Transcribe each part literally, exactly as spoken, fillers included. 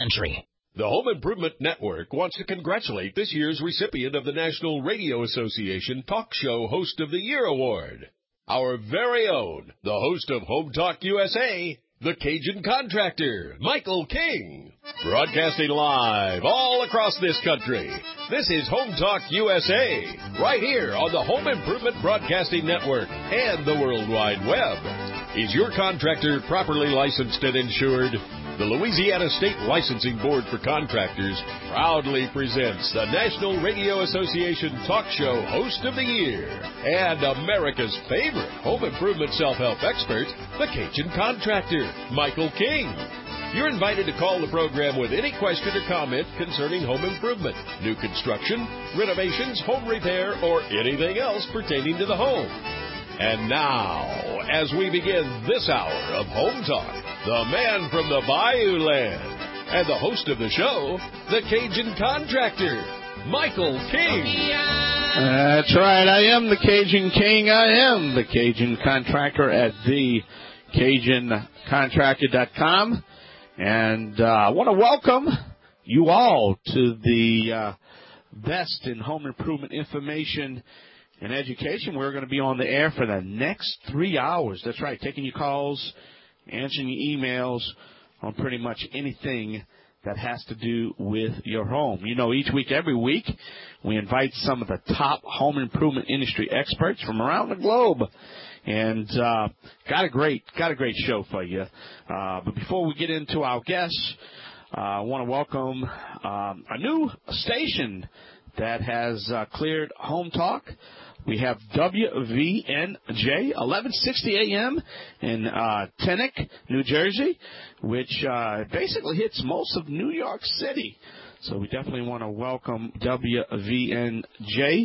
century. The Home Improvement Network wants to congratulate this year's recipient of the National Radio Association Talk Show Host of the Year Award, our very own, the host of Home Talk U S A, the Cajun Contractor, Michael King. Broadcasting live all across this country, this is Home Talk U S A, right here on the Home Improvement Broadcasting Network and the World Wide Web. Is your contractor properly licensed and insured? The Louisiana State Licensing Board for Contractors proudly presents the National Radio Association Talk Show Host of the Year and America's favorite home improvement self-help expert, the Cajun Contractor, Michael King. You're invited to call the program with any question or comment concerning home improvement, new construction, renovations, home repair, or anything else pertaining to the home. And now, as we begin this hour of Home Talk, the man from the Bayou Land and the host of the show, the Cajun Contractor, Michael King. That's right. I am the Cajun King. I am the Cajun Contractor at the cajun contractor dot com. And uh, I want to welcome you all to the uh, best in home improvement information and education. We're going to be on the air for the next three hours. That's right, taking your calls, answering your emails on pretty much anything that has to do with your home. You know, each week, every week, we invite some of the top home improvement industry experts from around the globe. And uh, got a great got a great show for you. Uh, but before we get into our guests, uh, I want to welcome um, a new station that has uh, cleared Home Talk. We have W V N J, eleven sixty A M in uh, Teaneck, New Jersey, which uh, basically hits most of New York City. So we definitely want to welcome W V N J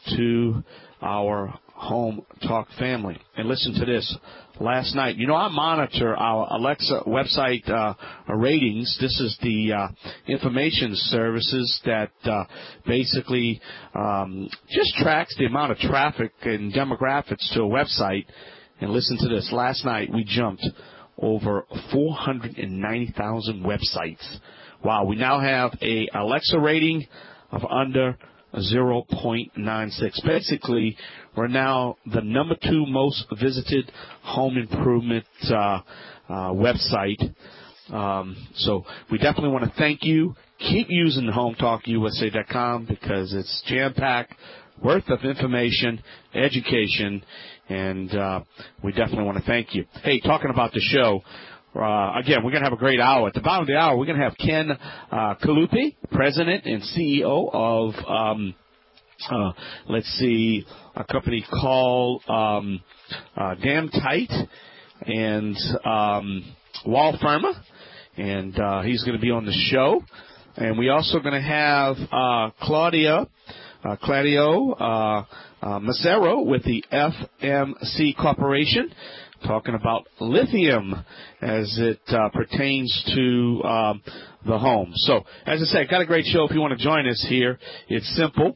to our Home Talk family. And listen to this. Last night, you know, I monitor our Alexa website uh, ratings. This is the uh, information services that uh, basically um, just tracks the amount of traffic and demographics to a website. And listen to this. Last night, we jumped over four hundred ninety thousand websites. Wow, we now have a Alexa rating of under zero point nine six. Basically, we're now the number two most visited home improvement uh, uh, website. Um, so we definitely want to thank you. Keep using home talk U S A dot com because it's jam-packed, worth of information, education, and uh, we definitely want to thank you. Hey, talking about the show, Uh, again, we're going to have a great hour. At the bottom of the hour, we're going to have Ken uh, Kalupi, President and C E O of, um, uh, let's see, a company called um, uh, Damn Tight and um, Wall Firma, and uh, he's going to be on the show. And we're also going to have uh, Claudia, uh, Claudio uh, uh, Macero with the F M C Corporation, talking about lithium as it uh, pertains to um, the home. So, as I said, got a great show. If you want to join us here, it's simple.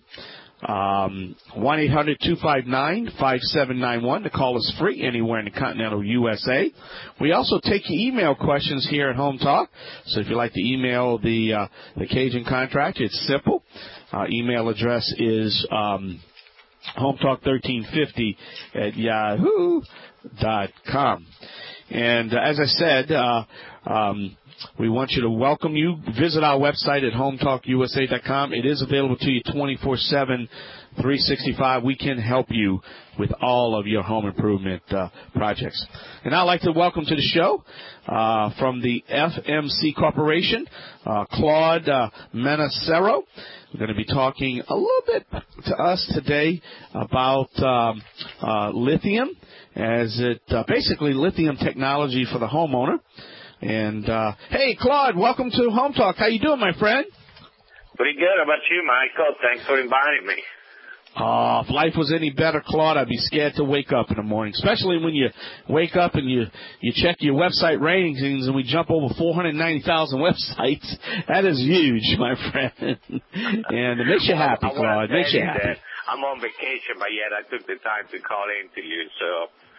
Um, one eight hundred two five nine five seven nine one. The call is free anywhere in the continental U S A. We also take your email questions here at Home Talk. So if you'd like to email the, uh, the Cajun Contractor, it's simple. Our email address is um, hometalk thirteen fifty at yahoo dot com. And uh, as I said, uh, um, we want you to welcome you. Visit our website at home talk U S A dot com. It is available to you twenty-four seven, three sixty-five. We can help you with all of your home improvement uh, projects. And I'd like to welcome to the show uh, from the F M C Corporation, uh, Claude uh, Menacero. We're going to be talking a little bit to us today about um, uh, lithium, as it uh, basically lithium technology for the homeowner. And, uh, hey, Claude, welcome to Home Talk. How you doing, my friend? Pretty good. How about you, Michael? Thanks for inviting me. Oh, if life was any better, Claude, I'd be scared to wake up in the morning, especially when you wake up and you, you check your website ratings and we jump over four hundred ninety thousand websites. That is huge, my friend. And it makes you happy, I, I Claude. It makes you happy. I'm on vacation, but yet I took the time to call in to you, so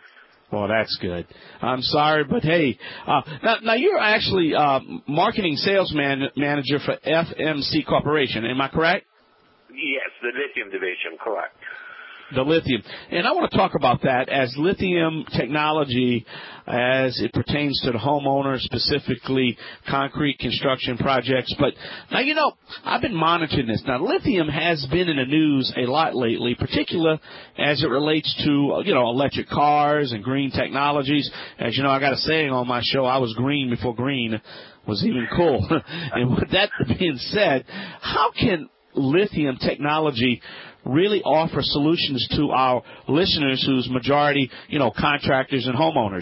Well, that's good. I'm sorry, but hey, uh, now, now you're actually uh, marketing sales man- manager for F M C Corporation. Am I correct? Yes, the lithium division, correct. The lithium. And I want to talk about that as lithium technology as it pertains to the homeowner, specifically concrete construction projects. But now, you know, I've been monitoring this. Now, lithium has been in the news a lot lately, particularly as it relates to, you know, electric cars and green technologies. As you know, I got a saying on my show, I was green before green was even cool. And with that being said, how can lithium technology really offer solutions to our listeners whose majority, you know, contractors and homeowners?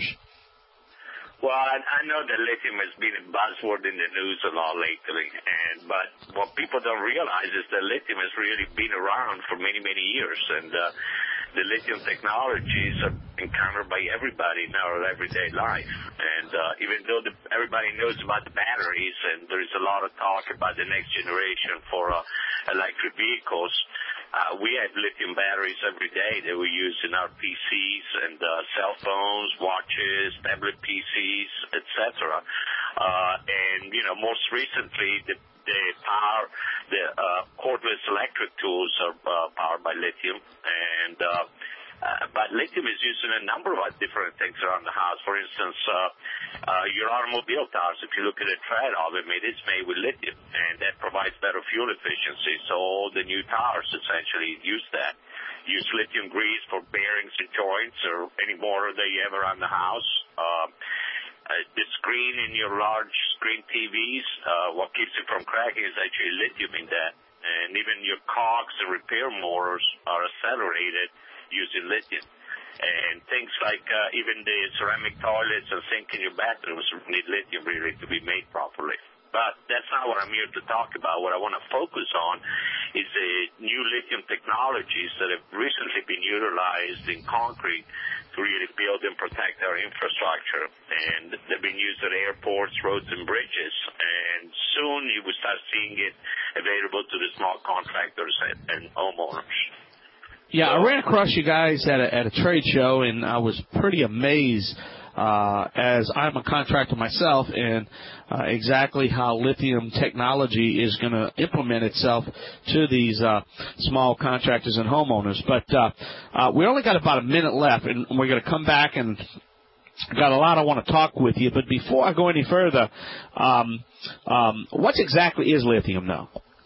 Well, I, I know that lithium has been a buzzword in the news a lot lately, and but what people don't realize is that lithium has really been around for many, many years, and uh, the lithium technologies are encountered by everybody in our everyday life. And uh, even though the, everybody knows about the batteries, and there is a lot of talk about the next generation for uh, electric vehicles, Uh, we have lithium batteries every day that we use in our P Cs and uh, cell phones, watches, tablet P Cs, et cetera. Uh, and, you know, most recently, the, the power, the uh, cordless electric tools are uh, powered by lithium. And uh, uh, but lithium is used in a number of different things around the house. For instance, uh, uh, your automobile tires, if you look at the tread of it, it's made with lithium, and that provides better fuel efficiency. So all the new tires essentially use that. Use lithium grease for bearings and joints or any motor that you have around the house. Uh, uh, the screen in your large screen T Vs, uh, what keeps it from cracking is actually lithium in that. And even your cogs and repair motors are accelerated using lithium. And things like uh, even the ceramic toilets and sink in your bathrooms need lithium really to be made properly. But that's not what I'm here to talk about. What I want to focus on is the new lithium technologies that have recently been utilized in concrete to really build and protect our infrastructure. And they've been used at airports, roads, and bridges. And soon you will start seeing it available to the small contractors and, and homeowners. Yeah, I ran across you guys at a, at a trade show, and I was pretty amazed, uh, as I'm a contractor myself, and uh, exactly how lithium technology is going to implement itself to these uh, small contractors and homeowners. But uh, uh, we only got about a minute left, and we're going to come back and got a lot I want to talk with you. But before I go any further, um, um, what exactly is lithium now?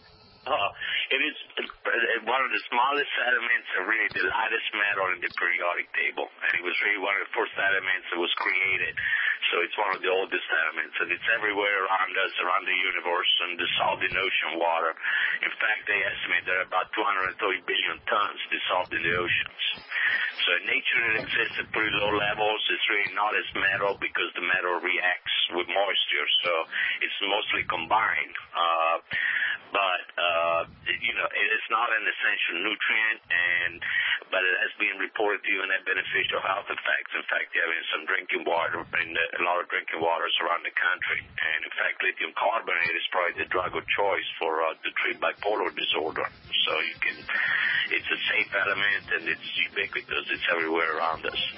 Uh, it is one of the smallest elements and really the lightest metal in the periodic table. And it was really one of the first elements that was created. So it's one of the oldest elements. And it's everywhere around us, around the universe, and dissolved in ocean water. In fact, they estimate there are about two hundred thirty billion tons dissolved in the oceans. So in nature it exists at pretty low levels. It's really not as metal because the metal reacts with moisture. So it's mostly combined. Uh, but, uh, you know, it is not an essential nutrient, and but it has been reported to even have beneficial health effects. In fact, you have in some drinking water, in a lot of drinking waters around the country. And in fact, lithium carbonate is probably the drug of choice for uh, to treat bipolar disorder. So you can, it's a safe element, and it's ubiquitous. It's everywhere around us.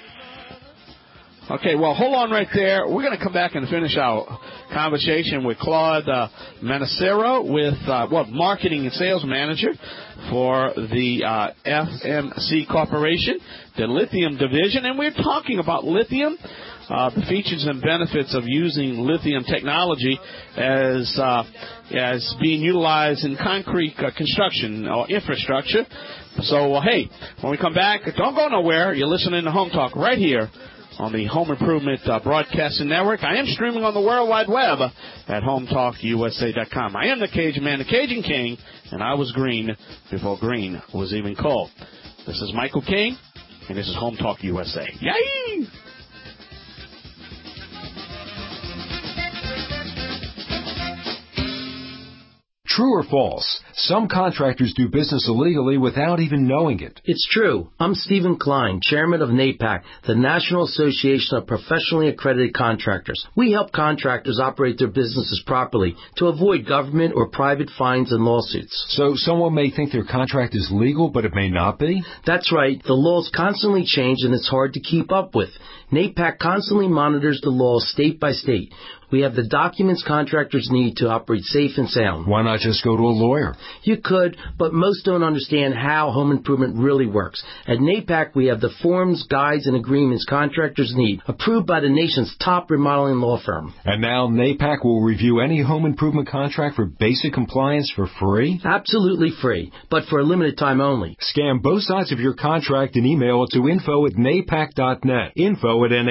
Okay, well, hold on right there. We're going to come back and finish our conversation with Claude uh, Manassero, with uh, well, marketing and sales manager for the uh, F M C Corporation, the lithium division, and we're talking about lithium, uh, the features and benefits of using lithium technology as uh, as being utilized in concrete uh, construction or infrastructure. So, uh, hey, when we come back, don't go nowhere. You're listening to Home Talk right here on the Home Improvement uh, Broadcasting Network. I am streaming on the World Wide Web at home talk u s a dot com. I am the Cajun Man, the Cajun King, and I was green before green was even cold. This is Michael King, and this is Home Talk U S A. Yay! True or false? Some contractors do business illegally without even knowing it. It's true. I'm Stephen Klein, chairman of NAPAC, the National Association of Professionally Accredited Contractors. We help contractors operate their businesses properly to avoid government or private fines and lawsuits. So someone may think their contract is legal, but it may not be? That's right. The laws constantly change and it's hard to keep up with. NAPAC constantly monitors the laws state by state. We have the documents contractors need to operate safe and sound. Why not just go to a lawyer? You could, but most don't understand how home improvement really works. At NAPAC, we have the forms, guides, and agreements contractors need, approved by the nation's top remodeling law firm. And now NAPAC will review any home improvement contract for basic compliance for free? Absolutely free, but for a limited time only. Scan both sides of your contract and email it to info at napac dot net. Info at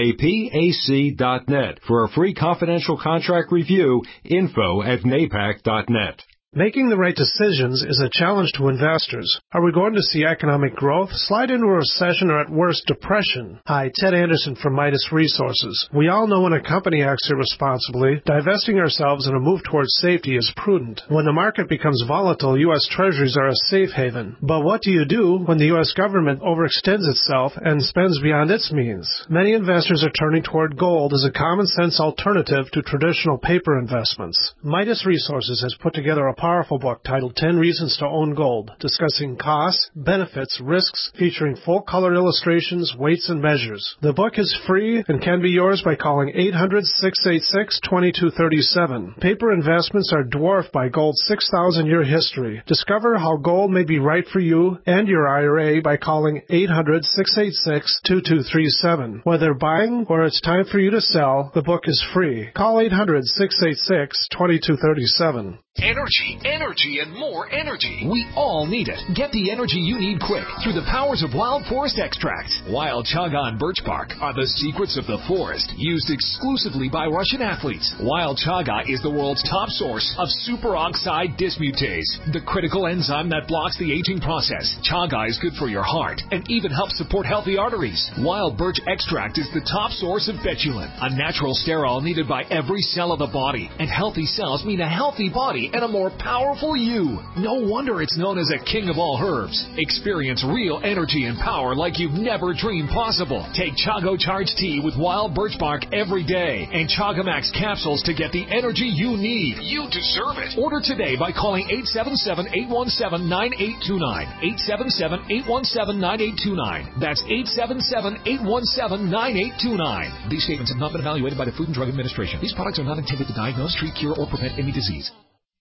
napac dot net. For a free confidential contract review, info at napac dot net. Making the right decisions is a challenge to investors. Are we going to see economic growth, slide into a recession, or at worst, depression? Hi, Ted Anderson from Midas Resources. We all know when a company acts irresponsibly, divesting ourselves in a move towards safety is prudent. When the market becomes volatile, U S Treasuries are a safe haven. But what do you do when the U S government overextends itself and spends beyond its means? Many investors are turning toward gold as a common-sense alternative to traditional paper investments. Midas Resources has put together a powerful book titled ten Reasons to Own Gold, discussing costs, benefits, risks, featuring full-color illustrations, weights, and measures. The book is free and can be yours by calling eight hundred, six eight six, two two three seven. Paper investments are dwarfed by gold's six thousand year history. Discover how gold may be right for you and your I R A by calling eight hundred, six eight six, two two three seven. Whether buying or it's time for you to sell, the book is free. Call eight hundred, six eight six, two two three seven. Energy, energy, and more energy. We all need it. Get the energy you need quick through the powers of Wild Forest Extracts. Wild Chaga and Birch Bark are the secrets of the forest, used exclusively by Russian athletes. Wild Chaga is the world's top source of superoxide dismutase, the critical enzyme that blocks the aging process. Chaga is good for your heart and even helps support healthy arteries. Wild Birch Extract is the top source of betulin, a natural sterol needed by every cell of the body. And healthy cells mean a healthy body and a more powerful you. No wonder it's known as a king of all herbs. Experience real energy and power like you've never dreamed possible. Take Chago Charge Tea with Wild Birch Bark every day and Chaga Max capsules to get the energy you need. You deserve it. Order today by calling eight seven seven, eight one seven, nine eight two nine. eight seven seven, eight one seven, nine eight two nine. That's eight seven seven, eight one seven, nine eight two nine. These statements have not been evaluated by the Food and Drug Administration. These products are not intended to diagnose, treat, cure, or prevent any disease.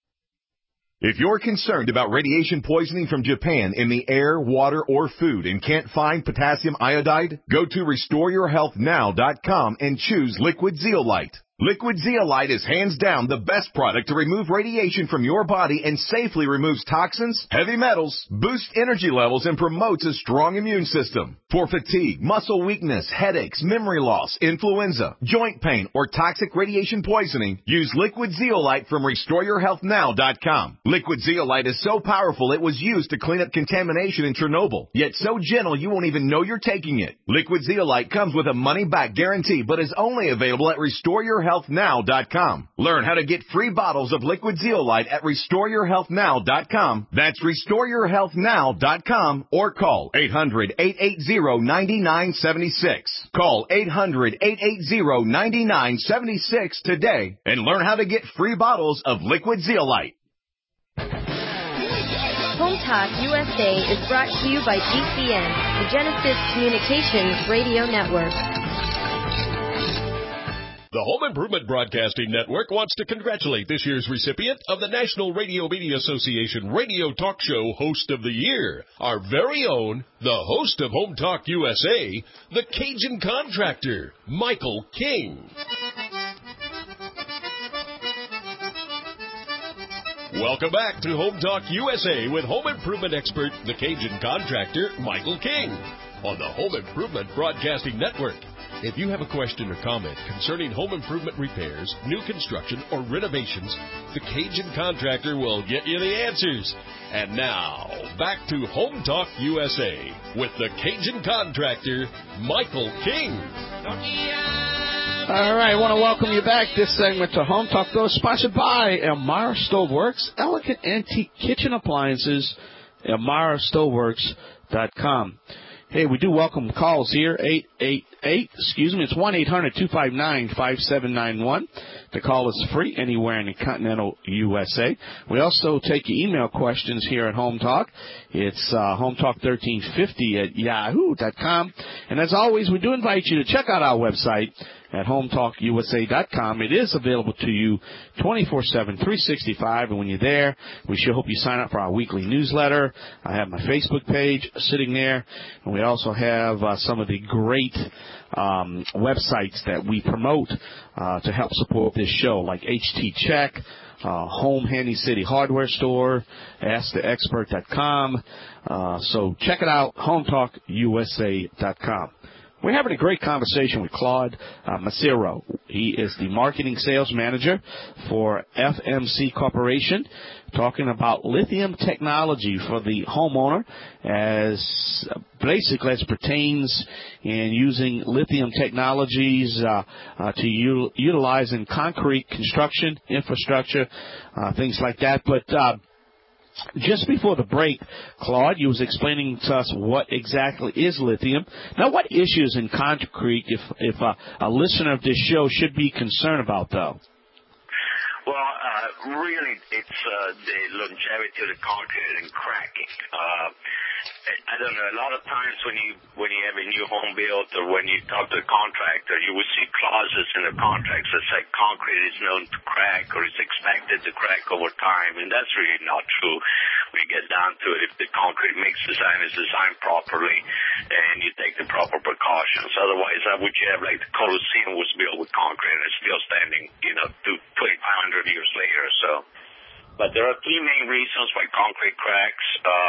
If you're concerned about radiation poisoning from Japan in the air, water, or food and can't find potassium iodide, go to restore your health now dot com and choose Liquid Zeolite. Liquid Zeolite is hands down the best product to remove radiation from your body and safely removes toxins, heavy metals, boosts energy levels, and promotes a strong immune system. For fatigue, muscle weakness, headaches, memory loss, influenza, joint pain, or toxic radiation poisoning, use Liquid Zeolite from restore your health now dot com. Liquid Zeolite is so powerful it was used to clean up contamination in Chernobyl, yet so gentle you won't even know you're taking it. Liquid Zeolite comes with a money-back guarantee, but is only available at restore your health now dot com. Learn how to get free bottles of Liquid Zeolite at restore your health now dot com. That's restore your health now dot com or call eight hundred, eight eight zero, nine nine seven six. Call eight hundred, eight eight zero, nine nine seven six today and learn how to get free bottles of Liquid Zeolite. Home Talk U S A is brought to you by G C N, the Genesis Communications Radio Network. The Home Improvement Broadcasting Network wants to congratulate this year's recipient of the National Radio Media Association Radio Talk Show Host of the Year, our very own, the host of Home Talk U S A, the Cajun Contractor, Michael King. Welcome back to Home Talk U S A with home improvement expert, the Cajun Contractor, Michael King, on the Home Improvement Broadcasting Network. If you have a question or comment concerning home improvement repairs, new construction, or renovations, the Cajun Contractor will get you the answers. And now, back to Home Talk U S A with the Cajun Contractor, Michael King. All right, I want to welcome you back. This segment to Home Talk, though, is sponsored by Elmira Stoveworks, elegant antique kitchen appliances, elmira stoveworks dot com. Hey, we do welcome calls here, eight eight eight, excuse me, it's one eight hundred two five nine five seven nine one. The call is free anywhere in the continental U S A. We also take your email questions here at Home Talk. It's uh, home talk thirteen fifty at yahoo dot com. And as always, we do invite you to check out our website at home talk u s a dot com. It is available to you twenty-four seven, three sixty-five, and when you're there, we sure hope you sign up for our weekly newsletter. I have my Facebook page sitting there, and we also have uh, some of the great um, websites that we promote uh, to help support this show, like H T Check, uh, Home Handy City Hardware Store, ask the expert dot com. Uh, so check it out, home talk u s a dot com. We're having a great conversation with Claude uh, Macero. He is the marketing sales manager for F M C Corporation, talking about lithium technology for the homeowner as basically as pertains in using lithium technologies uh, uh, to u- utilize in concrete construction, infrastructure, uh, things like that. But uh, just before the break, Claude, you was explaining to us what exactly is lithium. Now, what issues in concrete, if if uh, a listener of this show should be concerned about, though? Well, uh, really, it's uh, the longevity of the concrete and cracking. Uh, I don't know. A lot of times when you when you have a new home built or when you talk to a contractor, you will see clauses in the contracts that say concrete is known to crack or is expected to crack over time, and that's really not true. When you get down to it, if the concrete mix design is designed properly and you take the proper precautions, otherwise, how would you have like the Colosseum was built with concrete and it's still standing, you know, twenty-five hundred years later or so. But there are three main reasons why concrete cracks.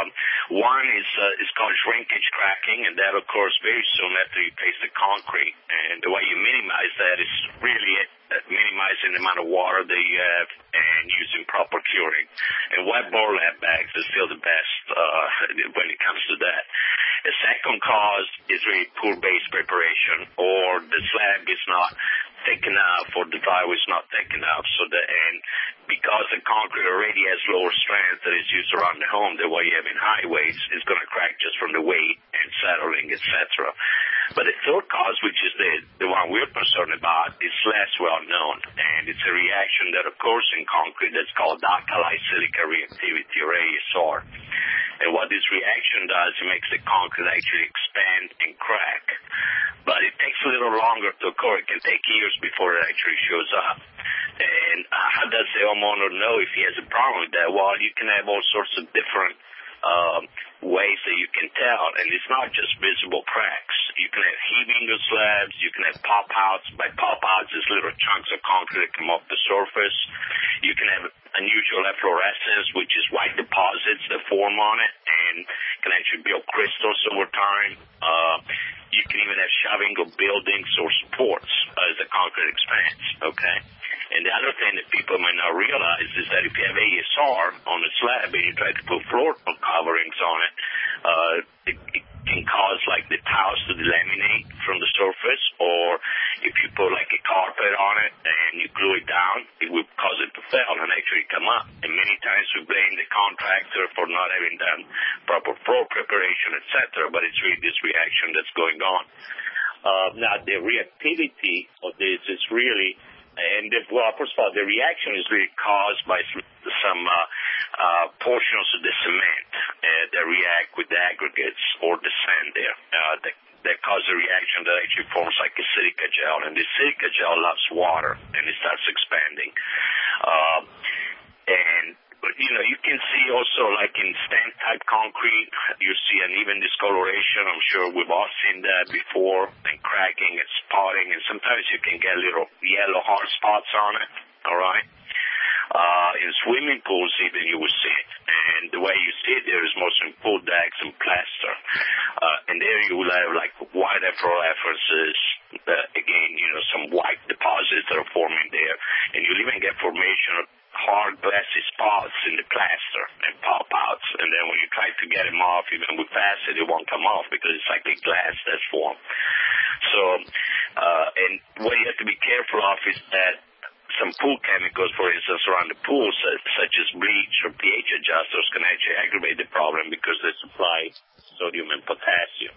Um, one is uh, is called shrinkage cracking, and that occurs very soon after you place the concrete. And the way you minimize that is really uh, minimizing the amount of water that you have and using proper curing. And wet burlap bags is still the best uh, when it comes to that. The second cause is really poor base preparation, or the slab is not thick enough or the driveway is not thick enough. So the and because the concrete already has lower strength that is used around the home, the way you have in highways, it's going to crack just from the weight and settling, et cetera. But the third cause, which is the, the one we're concerned about, is less well known, and it's a reaction that occurs in concrete that's called alkali silica reactivity, or A S R. And what this reaction does, it makes the concrete actually expand and crack. But it takes a little longer to occur. It can take years before it actually shows up. And how does the homeowner know if he has a problem with that? Well, you can have all sorts of different um, ways that you can tell, and it's not just visible cracks. You can have heaving of slabs. You can have pop-outs. By pop-outs, it's little chunks of concrete that come off the surface. You can have unusual efflorescence, which is white deposits that form on it and can actually build crystals over time. Uh, you can even have shoving of buildings or supports as the concrete expands, okay? And the other thing that people might not realize is that if you have A S R on a slab and you try to put floor coverings on it, uh, it, it can cause like the tiles to delaminate from the surface, or if you put like a carpet on it and you glue it down, it will cause it to fail and actually come up. And many times we blame the contractor for not having done proper floor preparation, et cetera, but it's really this reaction that's going on. Uh, now, the reactivity of this is really And, the, well, first of all, the reaction is really caused by some, some uh, uh, portions of the cement uh, that react with the aggregates or the sand there. Uh, that, that cause a reaction that actually forms like a silica gel. And the silica gel loves water, and it starts expanding. Uh, and you know, you can see also like in stand-type concrete, you see an even discoloration. I'm sure we've all seen that before, and cracking and spotting, and sometimes you can get little yellow hard spots on it, all right? Uh, in swimming pools even you will see it. And the way you see it there is mostly in pool decks and plaster. Uh, and there you will have like white efflorescences, uh, again, you know, some white deposits that are forming there. And you'll even get formation of hard glassy spots in the plaster and pop-outs, and then when you try to get them off, even with acid, it won't come off because it's like a glass that's formed. So, uh, and what you have to be careful of is that some pool chemicals, for instance, around the pool, such as bleach or pH adjusters, can actually aggravate the problem because they supply sodium and potassium.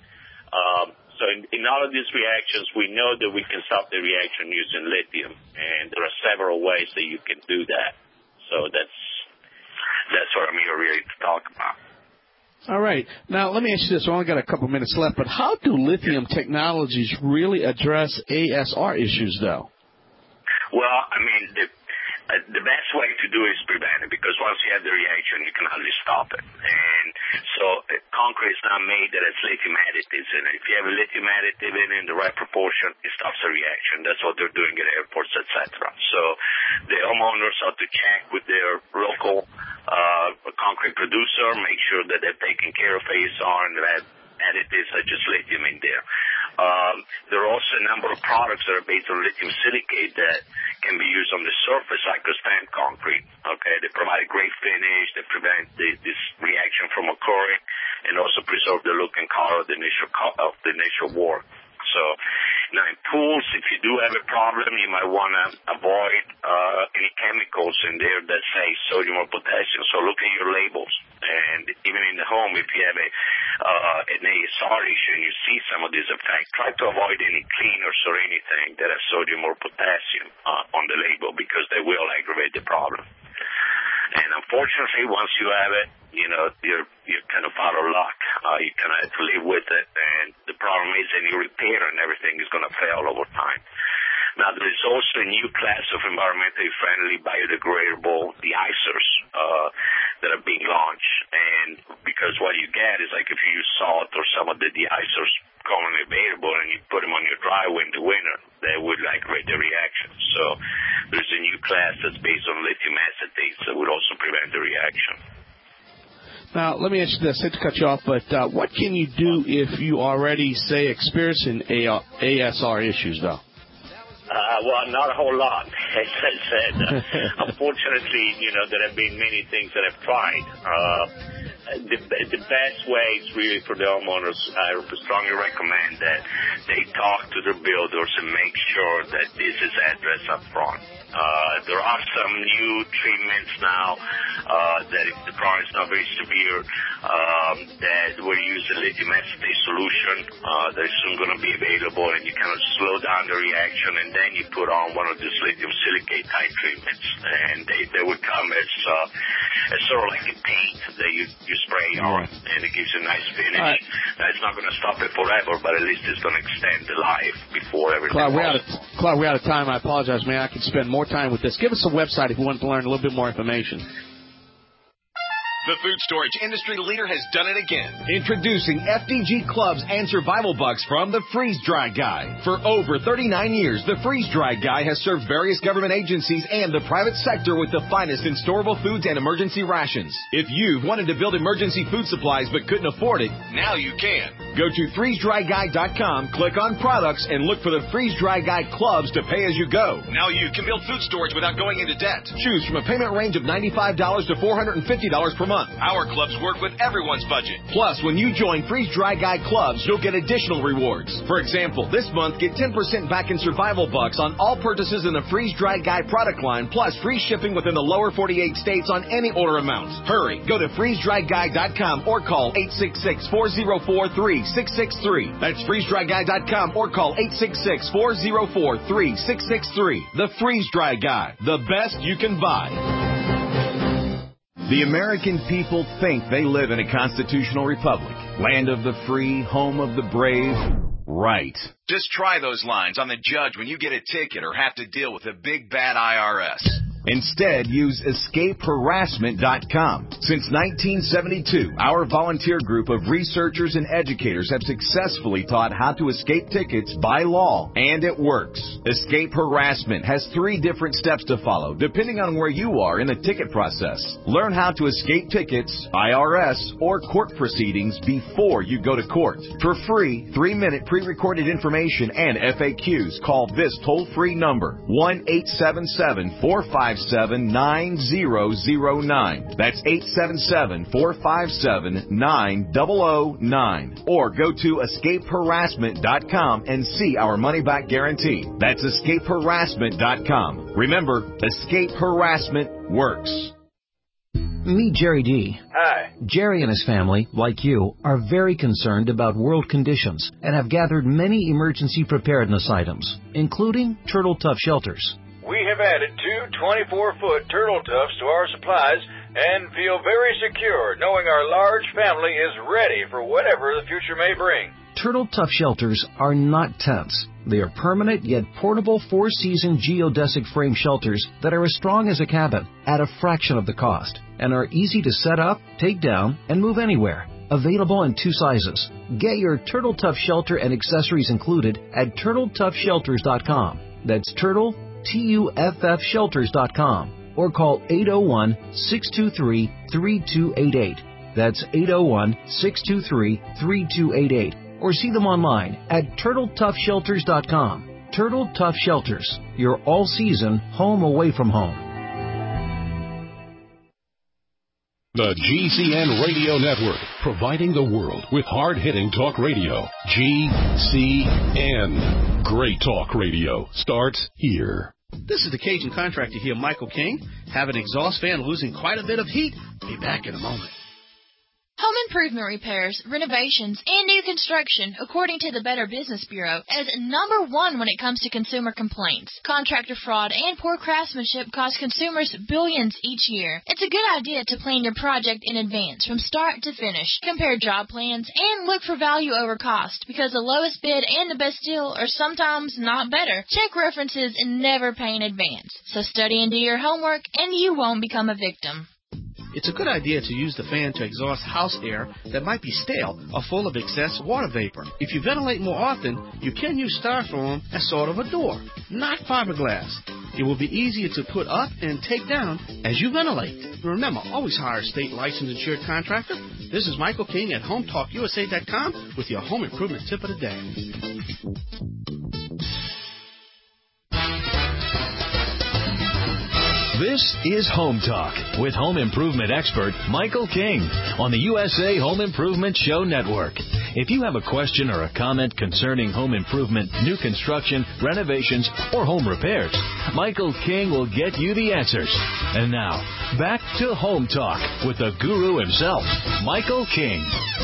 Um, so in, in all of these reactions, we know that we can stop the reaction using lithium, and there are several ways that you can do that. So that's that's what I'm here really to talk about. All right. Now, let me ask you this. We only got a couple minutes left, but how do lithium technologies really address A S R issues, though? Well, I mean, the, uh, the best way to do it is prevent it, because once you have the reaction, you can hardly stop it. And so uh, concrete is not made that has lithium additives in it. If you have a lithium additive in it in the right proportion, it stops the reaction. That's what they're doing at airports, et cetera. So the homeowners have to check with their local uh, concrete producer, make sure that they're taking care of A S R and they have additives such as lithium in there. Um, there are also a number of products that are based on lithium silicate that can be used on the surface, like a stamped concrete. Okay, they provide a great finish, they prevent the, this reaction from occurring, and also preserve the look and color of the initial of the initial work. So, now in pools, if you do have a problem, you might want to avoid uh, any chemicals in there that say sodium or potassium. So look at your labels. And even in the home, if you have a uh, an A S R issue and you see some of these effects, try to avoid any cleaners or anything that has sodium or potassium uh, on the label, because they will aggravate the problem. And unfortunately, once you have it, you know, you're you're kind of out of luck. Uh, you kind of have to live with it. And the problem is any repair and everything is going to fail over time. Now, there is also a new class of environmentally friendly biodegradable de-icers uh, that are being launched. And because what you get is, like, if you use salt or some of the de-icers commonly available and you put them on your driveway in the winter, they would aggravate the reaction. So there's a new class that's based on lithium acetates that would also prevent the reaction. Now, let me ask you this. I hate to cut you off, but uh, what can you do if you already, say, experiencing A S R issues, though? Uh, well, not a whole lot. As I said, uh, unfortunately, you know, there have been many things that I've tried. Uh, the, the best way is really for the homeowners, I strongly recommend that they talk to their builders and make sure that this is addressed up front. Uh, there are some new treatments now uh, that if the problem is not very severe, um, that will use a lithium acetate solution uh, that is soon going to be available, and you kind of slow down the reaction, and then you put on one of these lithium silicate type treatments, and they, they would come as, uh, as sort of like a paint that you, you spray on, and it gives you a nice finish. Right. Now, it's not going to stop it forever, but at least it's going to extend the life before everything. Clark, we're out of, Clark, we're out of time. I apologize, man. I could spend more time with this. Give us a website if you want to learn a little bit more information. The food storage industry leader has done it again. Introducing F D G Clubs and Survival Bucks from the Freeze Dry Guy. For over thirty-nine years, the Freeze Dry Guy has served various government agencies and the private sector with the finest in storable foods and emergency rations. If you've wanted to build emergency food supplies but couldn't afford it, now you can. Go to freeze dry guy dot com, click on products, and look for the Freeze Dry Guy Clubs to pay as you go. Now you can build food storage without going into debt. Choose from a payment range of ninety-five dollars to four hundred fifty dollars per month. Our clubs work with everyone's budget. Plus, when you join Freeze Dry Guy Clubs, you'll get additional rewards. For example, this month, get ten percent back in Survival Bucks on all purchases in the Freeze Dry Guy product line, plus free shipping within the lower forty-eight states on any order amounts. Hurry, go to freeze dry guy dot com or call eight six six, four zero four, three six six three. That's freeze dry guy dot com or call eight six six, four zero four, three six six three. The Freeze Dry Guy, the best you can buy. The American people think they live in a constitutional republic, land of the free, home of the brave. Right. Just try those lines on the judge when you get a ticket or have to deal with a big bad I R S. Instead, use escape harassment dot com. Since nineteen seventy-two, our volunteer group of researchers and educators have successfully taught how to escape tickets by law, and it works. Escape Harassment has three different steps to follow, depending on where you are in the ticket process. Learn how to escape tickets, I R S, or court proceedings before you go to court. For free, three-minute pre-recorded information and F A Qs, call this toll-free number, one eight seven seven, four five five seven, nine zero zero nine. That's eight seven seven, four five seven, nine zero zero nine. Or go to escape harassment dot com and see our money-back guarantee. That's escape harassment dot com. Remember, Escape Harassment works. Meet Jerry D. Hi. Jerry and his family, like you, are very concerned about world conditions and have gathered many emergency preparedness items, including Turtle Tough shelters. We have added two twenty-four foot Turtle Toughs to our supplies and feel very secure knowing our large family is ready for whatever the future may bring. Turtle Tough shelters are not tents. They are permanent yet portable four-season geodesic frame shelters that are as strong as a cabin at a fraction of the cost and are easy to set up, take down, and move anywhere. Available in two sizes. Get your Turtle Tough shelter and accessories included at turtle tough shelters dot com. That's Turtle, T U F F shelters dot com. Or call eight oh one, six two three, three two eight eight. That's eight oh one, six two three, three two eight eight. Or see them online at turtle tough shelters dot com. Turtle Tough Shelters, your all-season home away from home. The G C N Radio Network, providing the world with hard-hitting talk radio. G C N. Great talk radio starts here. This is the Cajun Contractor here, Michael King. Have an exhaust fan losing quite a bit of heat? Be back in a moment. Home improvement repairs, renovations, and new construction, according to the Better Business Bureau, is number one when it comes to consumer complaints. Contractor fraud and poor craftsmanship cost consumers billions each year. It's a good idea to plan your project in advance, from start to finish. Compare job plans and look for value over cost, because the lowest bid and the best deal are sometimes not better. Check references and never pay in advance. So study and do your homework, and you won't become a victim. It's a good idea to use the fan to exhaust house air that might be stale or full of excess water vapor. If you ventilate more often, you can use styrofoam as sort of a door, not fiberglass. It will be easier to put up and take down as you ventilate. Remember, always hire a state licensed insured contractor. This is Michael King at home talk U S A dot com with your home improvement tip of the day. This is Home Talk with home improvement expert Michael King on the U S A Home Improvement Show Network. If you have a question or a comment concerning home improvement, new construction, renovations, or home repairs, Michael King will get you the answers. And now, back to Home Talk with the guru himself, Michael King.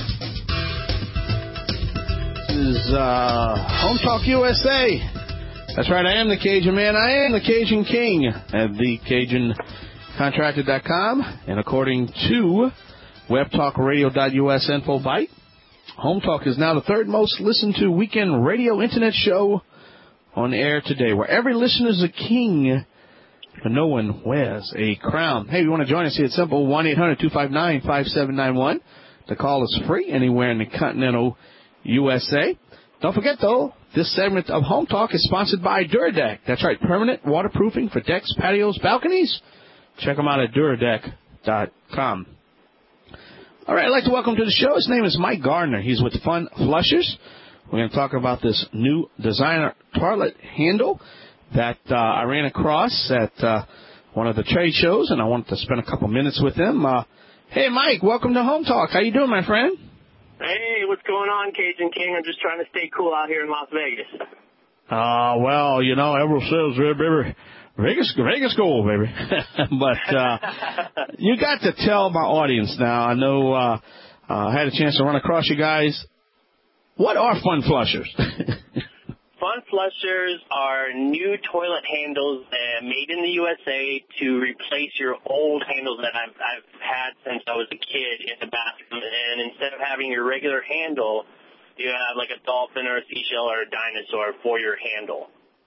This is uh, Home Talk U S A. That's right, I am the Cajun man. I am the Cajun King at the Cajun Contractor dot com. And according to web talk radio dot U S Info Byte, Home Talk is now the third most listened to weekend radio internet show on air today, where every listener is a king, but no one wears a crown. Hey, if you want to join us here, it's simple, one eight hundred two five nine five seven nine one. The call is free anywhere in the continental U S A. Don't forget, though, this segment of Home Talk is sponsored by Duradeck. That's right, permanent waterproofing for decks, patios, balconies. Check them out at duradeck dot com. All right, I'd like to welcome to the show. His name is Mike Gardner. He's with Fun Flushers. We're going to talk about this new designer toilet handle that uh, I ran across at uh, one of the trade shows, and I wanted to spend a couple minutes with him. Uh, hey, Mike, welcome to Home Talk. How you doing, my friend? Hey, what's going on, Cajun King? I'm just trying to stay cool out here in Las Vegas. Uh, well, you know, everyone says, baby, Vegas, Vegas gold, baby. But uh, you got to tell my audience now. I know uh, uh, I had a chance to run across you guys. What are Fun Flushers? Fun Flushers are new toilet handles uh, made in the U S A to replace your old handles that I've, I've had since I was a kid in the bathroom. And instead of having your regular handle, you have like a dolphin or a seashell or a dinosaur for your handle.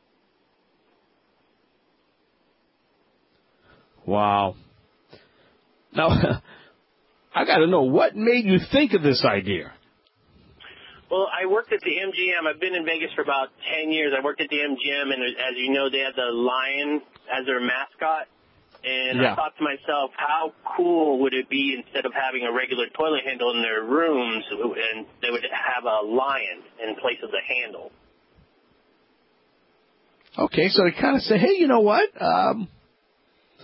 Wow. Now, I got to know, what made you think of this idea? Well, I worked at the M G M. I've been in Vegas for about ten years. I worked at the M G M, and as you know, they had the lion as their mascot. And yeah. I thought to myself, how cool would it be instead of having a regular toilet handle in their rooms, and they would have a lion in place of the handle. Okay, so they kind of say, hey, you know what? Um,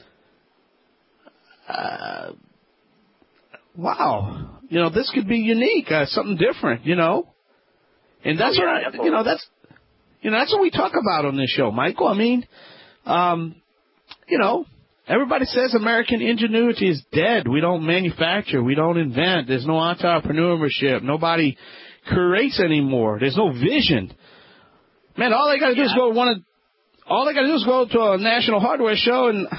wow, you know, this could be unique, uh, something different, you know. And that's oh, yeah, what I, definitely. you know, that's you know, that's what we talk about on this show, Michael. I mean, um, you know, everybody says American ingenuity is dead. We don't manufacture. We don't invent. There's no entrepreneurship. Nobody creates anymore. There's no vision. Man, all they got to do yeah. is go one of, all they got to do is go to a national hardware show and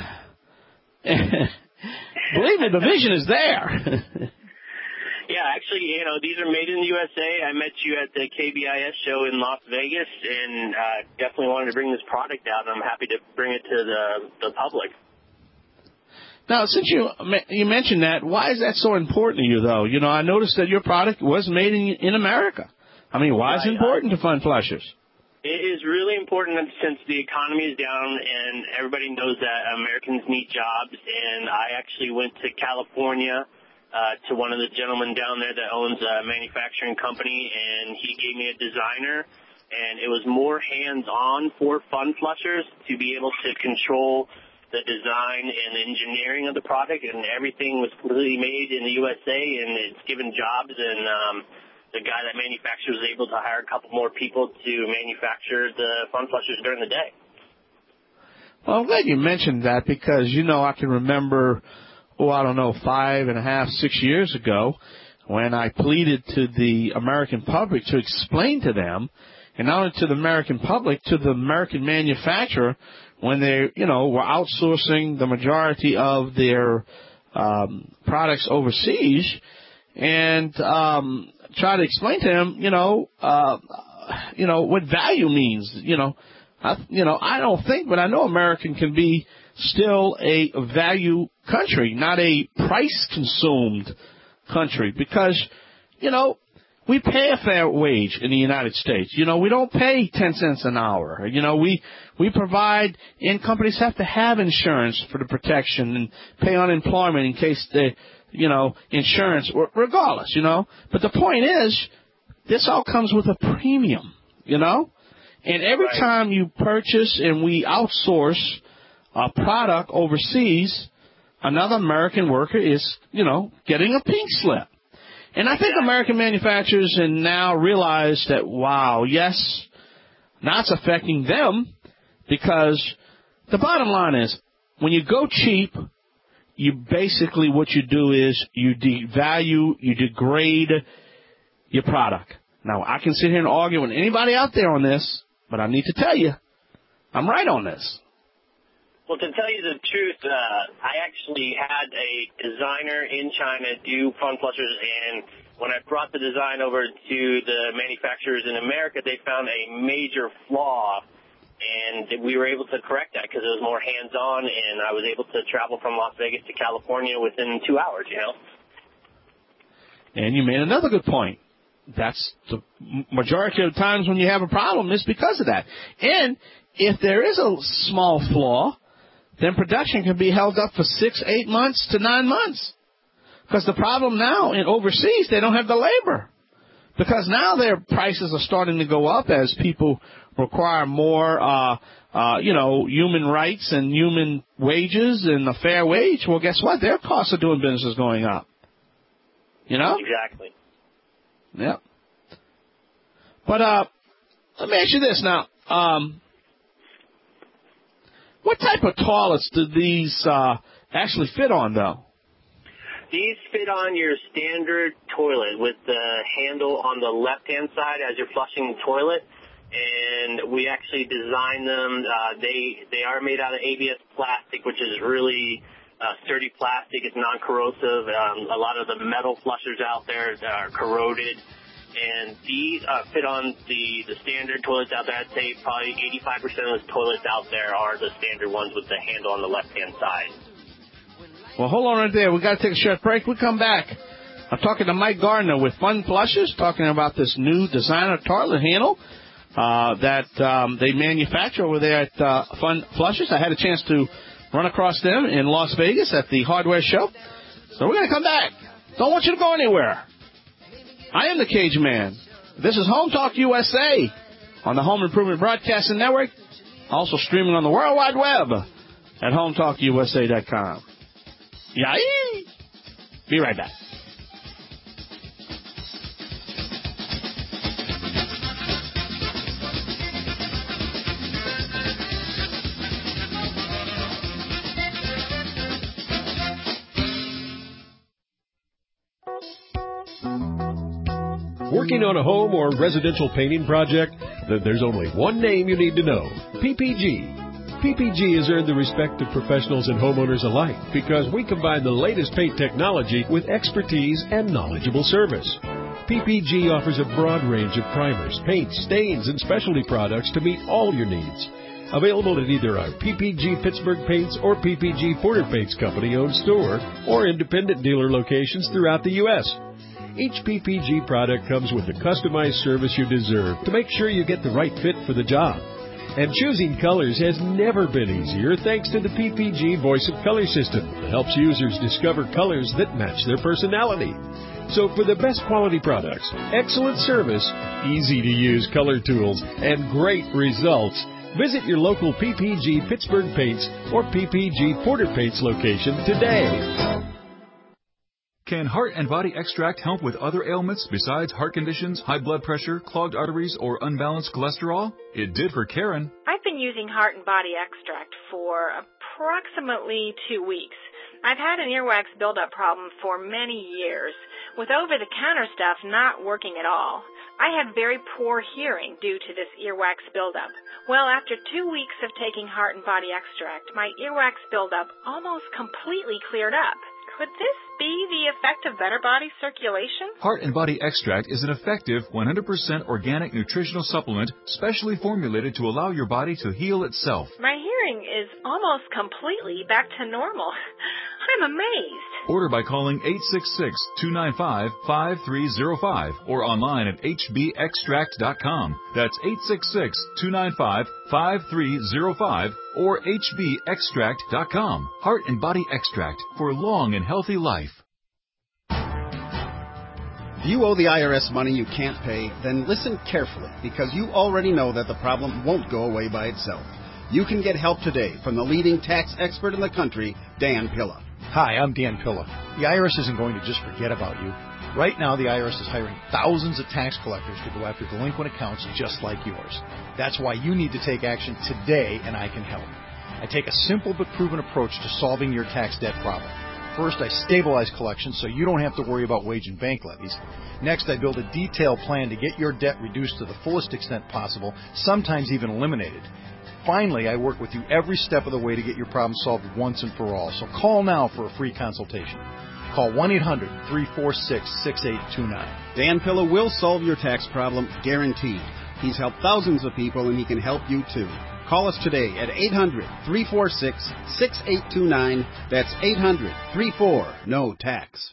believe me, the vision is there. Yeah, actually, you know, these are made in the U S A. I met you at the K B I S show in Las Vegas, and uh, definitely wanted to bring this product out, and I'm happy to bring it to the the public. Now, since you you mentioned that, why is that so important to you, though? You know, I noticed that your product was made in in America. I mean, why is it important to Fun Flushers? It is really important since the economy is down and everybody knows that Americans need jobs. And I actually went to California uh, to one of the gentlemen down there that owns a manufacturing company, and he gave me a designer. And it was more hands-on for Fun Flushers to be able to control the design and engineering of the product, and everything was completely made in the U S A, and it's given jobs, and um, the guy that manufactures was able to hire a couple more people to manufacture the Fun Flushers during the day. Well, I'm glad you mentioned that because, you know, I can remember, oh, I don't know, five and a half, six years ago when I pleaded to the American public to explain to them, and not only to the American public, to the American manufacturer, when they, you know, were outsourcing the majority of their um, products overseas, and um, try to explain to them, you know, uh, you know what value means. You know, I, you know, I don't think, but I know American can be still a value country, not a price-consumed country, because, you know, we pay a fair wage in the United States. You know, we don't pay ten cents an hour. You know, we we provide, and companies have to have insurance for the protection and pay unemployment in case they, you know, insurance, regardless, you know. But the point is, this all comes with a premium, you know. And every right. time you purchase and we outsource a product overseas, another American worker is, you know, getting a pink slip. And I think American manufacturers have now realized that, wow, yes, now it's affecting them, because the bottom line is when you go cheap, you basically what you do is you devalue, you degrade your product. Now, I can sit here and argue with anybody out there on this, but I need to tell you, I'm right on this. Well, to tell you the truth, uh, I actually had a designer in China do Fun Flushers, and when I brought the design over to the manufacturers in America, they found a major flaw, and we were able to correct that because it was more hands-on, and I was able to travel from Las Vegas to California within two hours, you know. And you made another good point. That's the majority of the times when you have a problem is because of that. And if there is a small flaw, then production can be held up for six, eight months to nine months. Because the problem now in overseas, they don't have the labor. Because now their prices are starting to go up as people require more, uh, uh, you know, human rights and human wages and a fair wage. Well, guess what? Their cost of doing business is going up. You know? Exactly. Yeah. But uh, let me ask you this now. Um, what type of toilets do these uh, actually fit on, though? These fit on your standard toilet with the handle on the left-hand side as you're flushing the toilet. And we actually designed them. Uh, they they are made out of A B S plastic, which is really uh, sturdy plastic. It's non-corrosive. Um, a lot of the metal flushers out there are corroded. And these uh, fit on the, the standard toilets out there. I'd say probably eighty-five percent of the toilets out there are the standard ones with the handle on the left-hand side. Well, hold on right there. We've got to take a short break. We come back. I'm talking to Mike Gardner with Fun Flushers, talking about this new designer toilet handle uh, that um, they manufacture over there at uh, Fun Flushers. I had a chance to run across them in Las Vegas at the hardware show. So we're going to come back. Don't want you to go anywhere. I am the Cage Man. This is Home Talk U S A on the Home Improvement Broadcasting Network. Also streaming on the World Wide Web at home talk U S A dot com. Yay! Be right back. Working on a home or residential painting project? Then there's only one name you need to know, P P G. P P G has earned the respect of professionals and homeowners alike because we combine the latest paint technology with expertise and knowledgeable service. P P G offers a broad range of primers, paints, stains, and specialty products to meet all your needs. Available at either our P P G Pittsburgh Paints or P P G Porter Paints Company-owned store or independent dealer locations throughout the U S Each P P G product comes with the customized service you deserve to make sure you get the right fit for the job. And choosing colors has never been easier thanks to the P P G Voice of Color system that helps users discover colors that match their personality. So for the best quality products, excellent service, easy-to-use color tools, and great results, visit your local P P G Pittsburgh Paints or P P G Porter Paints location today. Can Heart and Body Extract help with other ailments besides heart conditions, high blood pressure, clogged arteries, or unbalanced cholesterol? It did for Karen. I've been using Heart and Body Extract for approximately two weeks. I've had an earwax buildup problem for many years, with over-the-counter stuff not working at all. I had very poor hearing due to this earwax buildup. Well, after two weeks of taking Heart and Body Extract, my earwax buildup almost completely cleared up. Could this be the effect of better body circulation? Heart and Body Extract is an effective one hundred percent organic nutritional supplement specially formulated to allow your body to heal itself. My hearing is almost completely back to normal. I'm amazed. Order by calling eight six six, two nine five, five three zero five or online at h b extract dot com. That's eight six six, two nine five, five three zero five or h b extract dot com. Heart and Body Extract for long and healthy life. If you owe the I R S money you can't pay, then listen carefully because you already know that the problem won't go away by itself. You can get help today from the leading tax expert in the country, Dan Pilla. Hi, I'm Dan Pilla. The I R S isn't going to just forget about you. Right now, the I R S is hiring thousands of tax collectors to go after delinquent accounts just like yours. That's why you need to take action today, and I can help. I take a simple but proven approach to solving your tax debt problem. First, I stabilize collections so you don't have to worry about wage and bank levies. Next, I build a detailed plan to get your debt reduced to the fullest extent possible, sometimes even eliminated. Finally, I work with you every step of the way to get your problem solved once and for all. So call now for a free consultation. Call one eight hundred, three four six, six eight two nine. Dan Pilla will solve your tax problem, guaranteed. He's helped thousands of people, and he can help you too. Call us today at eight hundred, three four six, six eight two nine. That's eight hundred, three four, no tax.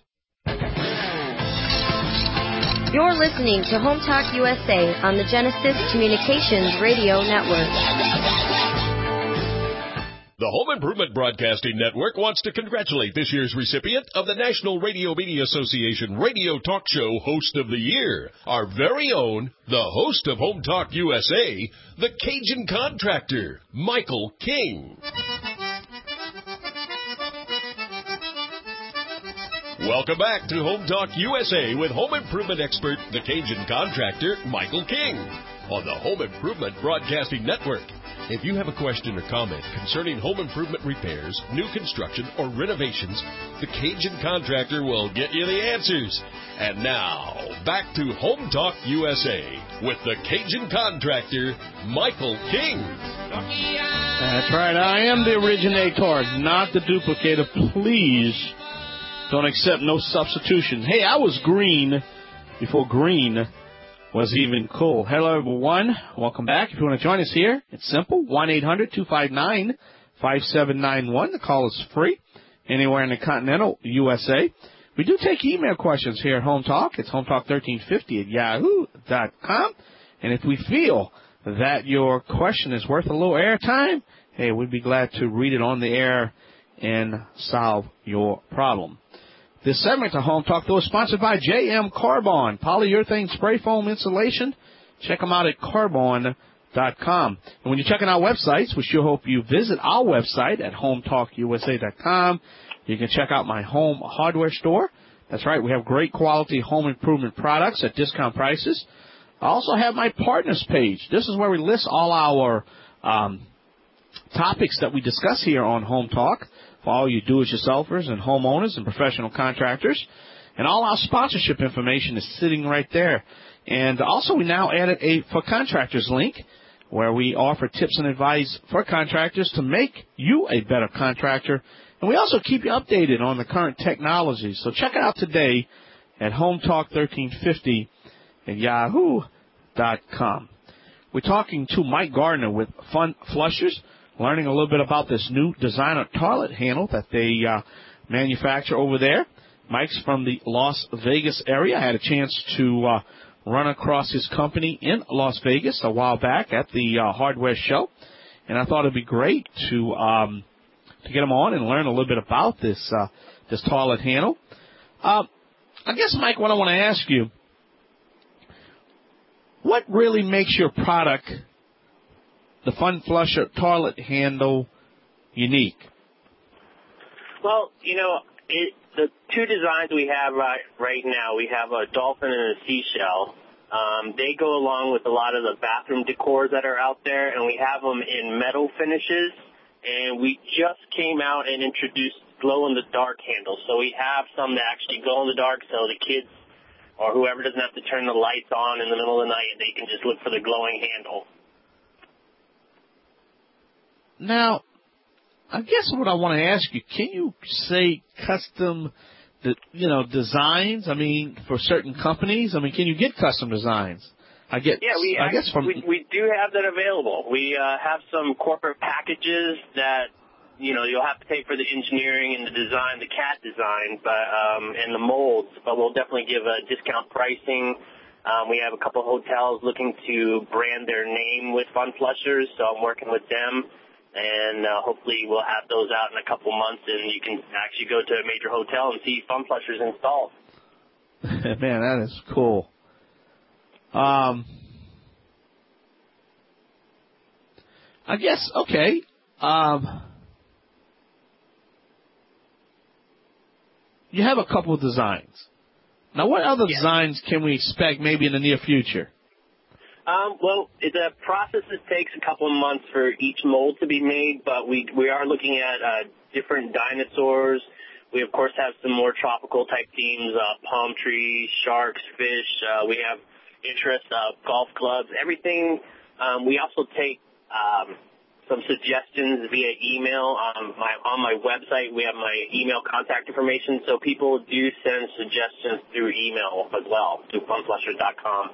You're listening to Home Talk U S A on the Genesis Communications Radio Network. The Home Improvement Broadcasting Network wants to congratulate this year's recipient of the National Radio Media Association Radio Talk Show Host of the Year, our very own, the host of Home Talk U S A, the Cajun Contractor, Michael King. Welcome back to Home Talk U S A with home improvement expert, the Cajun Contractor, Michael King, on the Home Improvement Broadcasting Network. If you have a question or comment concerning home improvement repairs, new construction, or renovations, the Cajun Contractor will get you the answers. And now, back to Home Talk U S A with the Cajun Contractor, Michael King. That's right. I am the originator, not the duplicator. Please don't accept no substitution. Hey, I was green before green was even cool. Hello, everyone. Welcome back. If you want to join us here, it's simple. one eight hundred, two five nine, five seven nine one. The call is free anywhere in the continental U S A. We do take email questions here at Home Talk. It's home talk thirteen fifty at yahoo dot com. And if we feel that your question is worth a little airtime, hey, we'd be glad to read it on the air and solve your problem. This segment of Home Talk, though, is sponsored by J M Carbon, polyurethane spray foam insulation. Check them out at carbon dot com. And when you're checking out websites, we sure hope you visit our website at home talk u s a dot com. You can check out my home hardware store. That's right, we have great quality home improvement products at discount prices. I also have my partners page. This is where we list all our um, topics that we discuss here on Home Talk for all you do-it-yourselfers and homeowners and professional contractors. And all our sponsorship information is sitting right there. And also we now added a For Contractors link where we offer tips and advice for contractors to make you a better contractor. And we also keep you updated on the current technology. So check it out today at home talk thirteen fifty at yahoo dot com. We're talking to Mike Gardner with Fun Flushers, learning a little bit about this new designer toilet handle that they uh, manufacture over there. Mike's from the Las Vegas area. I had a chance to uh, run across his company in Las Vegas a while back at the uh, hardware show, and I thought it'd be great to um, to get him on and learn a little bit about this uh, this toilet handle. Uh, I guess, Mike, what I want to ask you, what really makes your product, the Fun Flusher toilet handle, unique? Well, you know, it, the two designs we have right right now, we have a dolphin and a seashell. Um, they go along with a lot of the bathroom decors that are out there, and we have them in metal finishes. And we just came out and introduced glow-in-the-dark handles. So we have some that actually glow in the dark, so the kids or whoever doesn't have to turn the lights on in the middle of the night, they can just look for the glowing handle. Now, I guess what I want to ask you, can you say custom, you know, designs? I mean, for certain companies, I mean, can you get custom designs? I get. Yeah, we I actually, guess from we, we do have that available. We uh, have some corporate packages that, you know, you'll have to pay for the engineering and the design, the C A D design, but um, and the molds. But we'll definitely give a discount pricing. Um, we have a couple of hotels looking to brand their name with Fun Flushers, so I'm working with them. And uh, hopefully we'll have those out in a couple months, and you can actually go to a major hotel and see Fun Flushers installed. Man, that is cool. Um, I guess, okay. Um, you have a couple of designs. Now, what other yeah. designs can we expect maybe in the near future? Um, well, the process takes a couple of months for each mold to be made, but we we are looking at uh, different dinosaurs. We, of course, have some more tropical-type themes, uh, palm trees, sharks, fish. Uh, we have interest, uh, golf clubs, everything. Um, we also take um, some suggestions via email. Um, my, on my website, we have my email contact information, so people do send suggestions through email as well, to fun flushers dot com.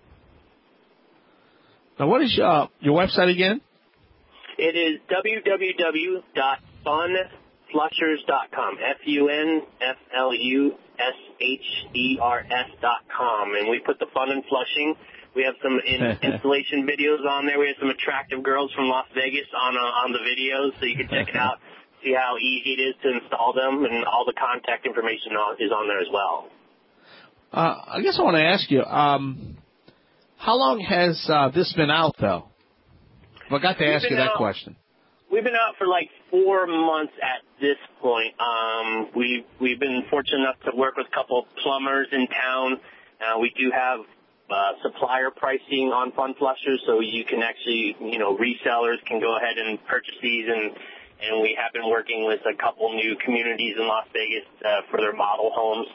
Now, what is uh, your website again? It is w w w dot fun flushers dot com, F U N F L U S H E R S dot com. And we put the fun in flushing. We have some in, installation videos on there. We have some attractive girls from Las Vegas on uh, on the videos, so you can check it out, see how easy it is to install them, and all the contact information is on there as well. Uh, I guess I want to ask you, um, how long has uh, this been out, though? I forgot to ask you that out, question. We've been out for like four months at this point. Um, we, we've been fortunate enough to work with a couple of plumbers in town. Uh, we do have uh, supplier pricing on Fun Flushers, so you can actually, you know, resellers can go ahead and purchase these, and, and we have been working with a couple new communities in Las Vegas uh, for their model homes.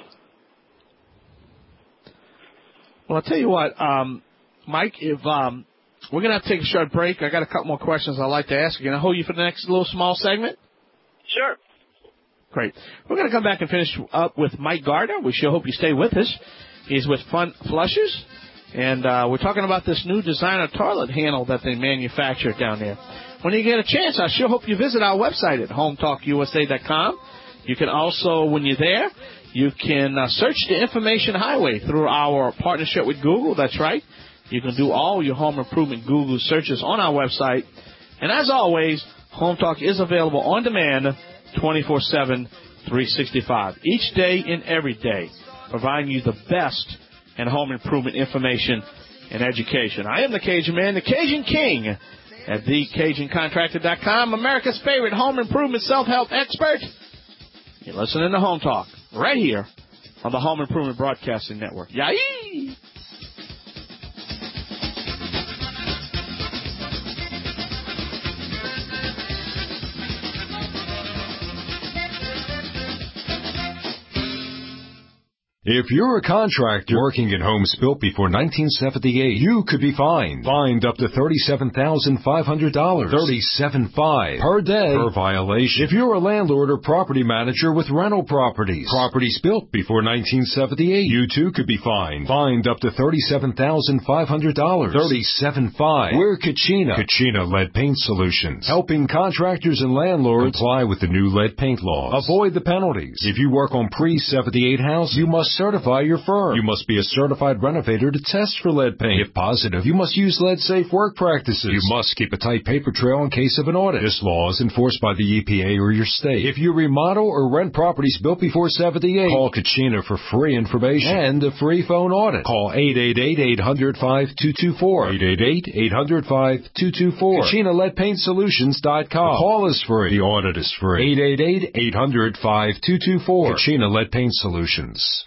Well, I'll tell you what, um, Mike, if um, we're going to have to take a short break. I got a couple more questions I'd like to ask you. Can I hold you for the next little small segment? Sure. Great. We're going to come back and finish up with Mike Gardner. We sure hope you stay with us. He's with Fun Flushers, and uh, we're talking about this new designer toilet handle that they manufacture down there. When you get a chance, I sure hope you visit our website at home talk u s a dot com. You can also, when you're there, you can uh, search the information highway through our partnership with Google. That's right. You can do all your home improvement Google searches on our website. And as always, Home Talk is available on demand twenty-four seven, three sixty-five. Each day and every day, providing you the best in home improvement information and education. I am the Cajun Man, the Cajun King at the cajun contractor dot com, America's favorite home improvement self-help expert. You're listening to Home Talk right here on the Home Improvement Broadcasting Network. Yay! If you're a contractor working in homes built before nineteen seventy-eight, you could be fined. Fined up to thirty-seven thousand five hundred dollars. thirty-seven thousand five hundred dollars per day per violation. If you're a landlord or property manager with rental properties, properties built before nineteen seventy-eight, you too could be fined. Fined up to thirty-seven thousand five hundred dollars. thirty-seven thousand five hundred dollars. We're Kachina. Kachina Lead Paint Solutions. Helping contractors and landlords comply with the new lead paint laws. Avoid the penalties. If you work on pre seventy-eight houses, you must certify your firm. You must be a certified renovator to test for lead paint. If positive, you must use lead-safe work practices. You must keep a tight paper trail in case of an audit. This law is enforced by the E P A or your state. If you remodel or rent properties built before seventy-eight, call Kachina for free information and a free phone audit. Call eight eight eight, eight hundred, five two two four. eight eight eight, eight hundred, five two two four. Kachina Lead Paint Solutions dot com. The call is free. The audit is free. eight eight eight, eight hundred, five two two four. Kachina Lead Paint Solutions.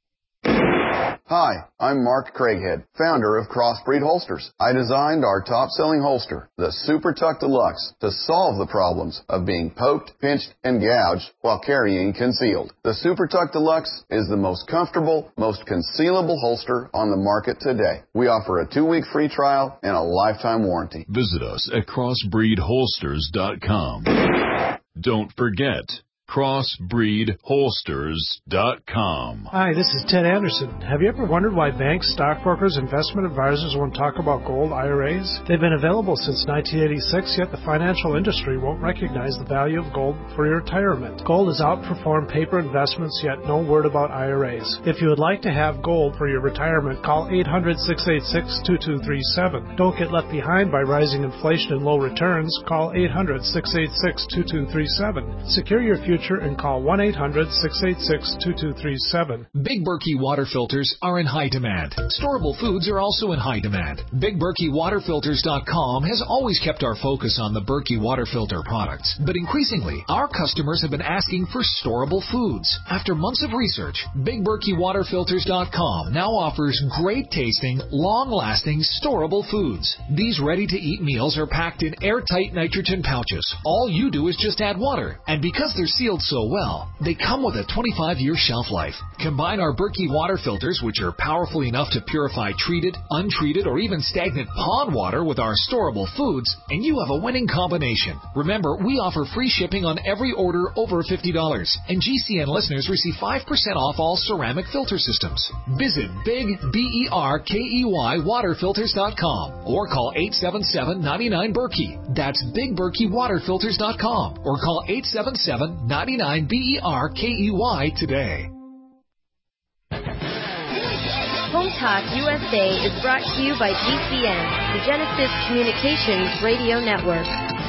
Hi, I'm Mark Craighead, founder of Crossbreed Holsters. I designed our top-selling holster, the Super Tuck Deluxe, to solve the problems of being poked, pinched, and gouged while carrying concealed. The Super Tuck Deluxe is the most comfortable, most concealable holster on the market today. We offer a two-week free trial and a lifetime warranty. Visit us at crossbreed holsters dot com. Don't forget, crossbreed holsters dot com. Hi, this is Ted Anderson. Have you ever wondered why banks, stockbrokers, investment advisors won't talk about gold I R As? They've been available since nineteen eighty-six, yet the financial industry won't recognize the value of gold for your retirement. Gold has outperformed paper investments, yet no word about I R As. If you would like to have gold for your retirement, call eight hundred, six eight six, two two three seven. Don't get left behind by rising inflation and low returns. Call eight hundred, six eight six, two two three seven. Secure your future and call one eight hundred, six eight six, two two three seven. Big Berkey water filters are in high demand. Storable foods are also in high demand. Big Berkey Water Filters dot com has always kept our focus on the Berkey water filter products, but increasingly, our customers have been asking for storable foods. After months of research, Big Berkey Water Filters dot com now offers great tasting, long-lasting, storable foods. These ready-to-eat meals are packed in airtight nitrogen pouches. All you do is just add water, and because they're sealed so well, they come with a twenty-five year shelf life. Combine our Berkey water filters, which are powerful enough to purify treated, untreated, or even stagnant pond water with our storable foods, and you have a winning combination. Remember, we offer free shipping on every order over fifty dollars, and G C N listeners receive five percent off all ceramic filter systems. Visit Big B E R K E Y Water Filters dot com or call eight seven seven, nine nine, Berkey. That's Big Berkey Water Filters dot com or call eight seven seven, nine nine, B E R K E Y today. Home Talk U S A is brought to you by G C N, the Genesis Communications Radio Network.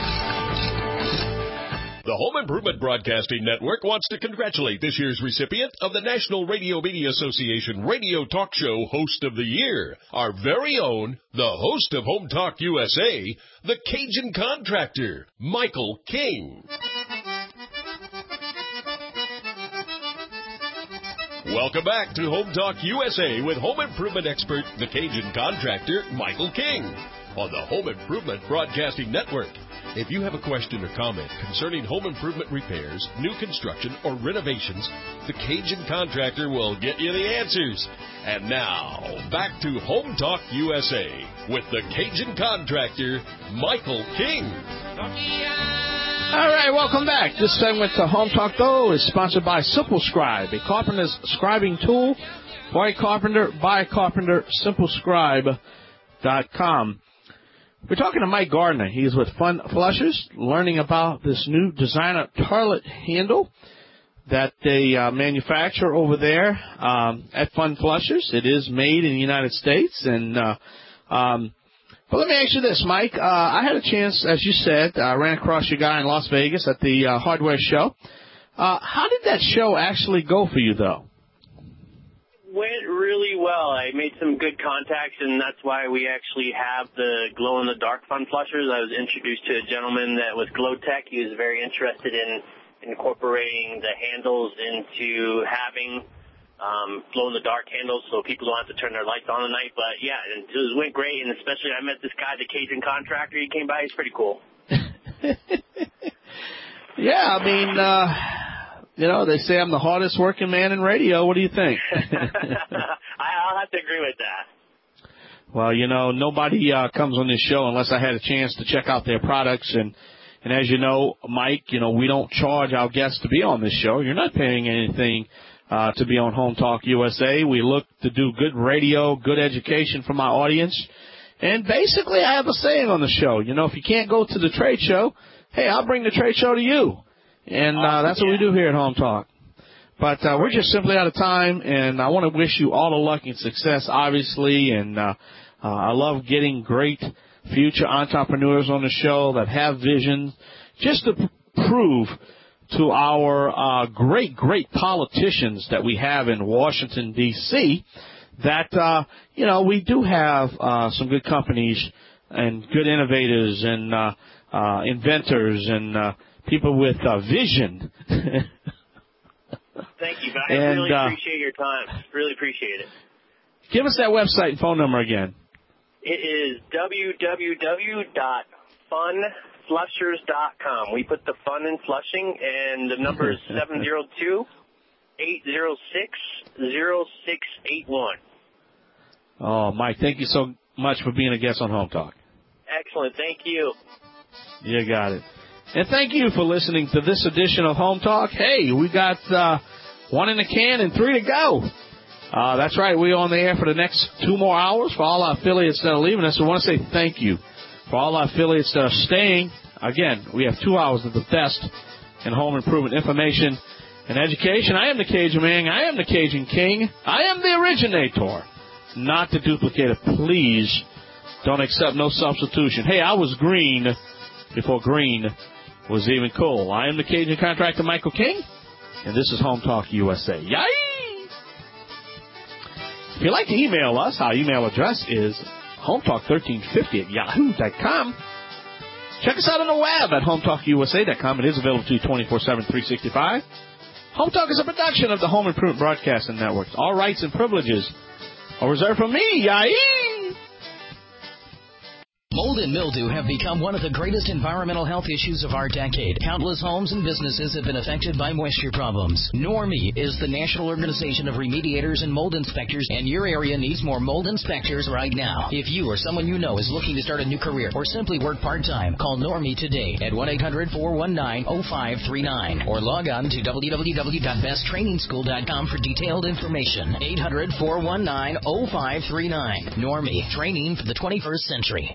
The Home Improvement Broadcasting Network wants to congratulate this year's recipient of the National Radio Media Association Radio Talk Show Host of the Year, our very own, the host of Home Talk U S A, the Cajun Contractor, Michael King. Welcome back to Home Talk U S A with home improvement expert, the Cajun Contractor, Michael King, on the Home Improvement Broadcasting Network. If you have a question or comment concerning home improvement repairs, new construction, or renovations, the Cajun Contractor will get you the answers. And now, back to Home Talk U S A with the Cajun Contractor, Michael King. All right, welcome back. This segment to Home Talk, though, is sponsored by Simple Scribe, a carpenter's scribing tool for a carpenter, by a carpenter, simple scribe dot com. We're talking to Mike Gardner. He's with Fun Flushers, learning about this new designer toilet handle that they uh, manufacture over there um, at Fun Flushers. It is made in the United States. And uh, um, but let me ask you this, Mike. Uh, I had a chance, as you said, I ran across your guy in Las Vegas at the uh, hardware show. Uh, how did that show actually go for you, though? Went really well. I made some good contacts, and that's why we actually have the glow-in-the-dark Fun Flushers. I was introduced to a gentleman that was Glow Tech. He was very interested in incorporating the handles into having um, glow-in-the-dark handles so people don't have to turn their lights on at night. But, yeah, it was, went great, and especially I met this guy, the Cajun Contractor. He came by. He's pretty cool. Yeah, I mean, uh, You know, they say I'm the hardest working man in radio. What do you think? I'll have to agree with that. Well, you know, nobody uh, comes on this show unless I had a chance to check out their products. And, and as you know, Mike, you know, we don't charge our guests to be on this show. You're not paying anything uh, to be on Home Talk U S A. We look to do good radio, good education from our audience. And basically, I have a saying on the show. You know, if you can't go to the trade show, hey, I'll bring the trade show to you. And uh, that's what we do here at Home Talk. But uh, we're just simply out of time, and I want to wish you all the luck and success, obviously. And uh, uh, I love getting great future entrepreneurs on the show that have vision, just to p- prove to our uh, great, great politicians that we have in Washington, D C, that, uh, you know, we do have uh, some good companies and good innovators and uh, uh, inventors and uh, people with uh, vision. Thank you, but I and, really uh, appreciate your time. Really appreciate it. Give us that website and phone number again. It is w w w dot fun flushers dot com. We put the fun in flushing, and the number is seven zero two, eight zero six, zero six eight one. Oh, Mike, thank you so much for being a guest on Home Talk. Excellent. Thank you. You got it. And thank you for listening to this edition of Home Talk. Hey, we got uh, one in the can and three to go. Uh, that's right. We're on the air for the next two more hours for all our affiliates that are leaving us. I want to say thank you for all our affiliates that are staying. Again, we have two hours of the best in home improvement information and education. I am the Cajun Man. I am the Cajun King. I am the originator, not the duplicator. Please don't accept no substitution. Hey, I was green before green was even cool. I am the Cajun contractor, Michael King, and this is Home Talk U S A. Yay! If you'd like to email us, our email address is hometalk thirteen fifty at yahoo dot com. Check us out on the web at hometalk u s a dot com. It is available to you twenty-four seven, three sixty-five. Home Talk is a production of the Home Improvement Broadcasting Network. All rights and privileges are reserved for me. Yay! Mold and mildew have become one of the greatest environmental health issues of our decade. Countless homes and businesses have been affected by moisture problems. Normie is the national organization of remediators and mold inspectors, and your area needs more mold inspectors right now. If you or someone you know is looking to start a new career or simply work part-time, call Normie today at one eight hundred, four one nine, oh five three nine or log on to w w w dot best training school dot com for detailed information. eight hundred, four one nine, oh five three nine. Normie, training for the twenty-first century.